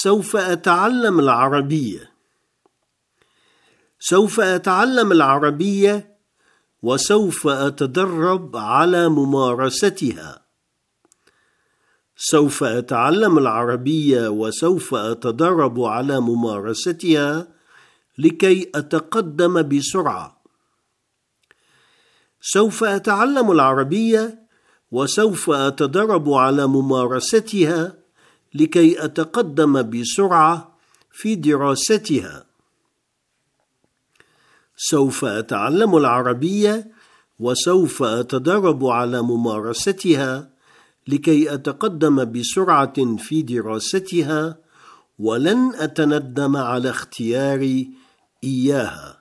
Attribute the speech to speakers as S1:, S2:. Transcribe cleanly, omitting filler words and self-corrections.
S1: سوف أتعلم العربية. سوف أتعلم العربية وسوف أتدرب على ممارستها. سوف أتعلم العربية وسوف أتدرب على ممارستها لكي أتقدم بسرعة. سوف أتعلم العربية وسوف أتدرب على ممارستها لكي أتقدم بسرعة في دراستها. سوف أتعلم العربية وسوف أتدرب على ممارستها لكي أتقدم بسرعة في دراستها، ولن أتندم على اختياري إياها.